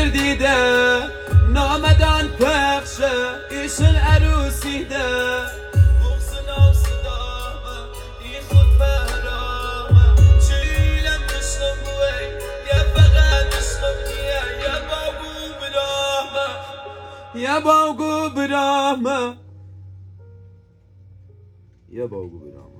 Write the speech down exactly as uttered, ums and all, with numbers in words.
جديدة نامدان پخشه ایشن عروسی ده بغزنا و صدامه ای خود برامه چیلم نشنم بوی یا فقط نشنم نیه یا بابو برامه یا بابو برامه یا بابو برامه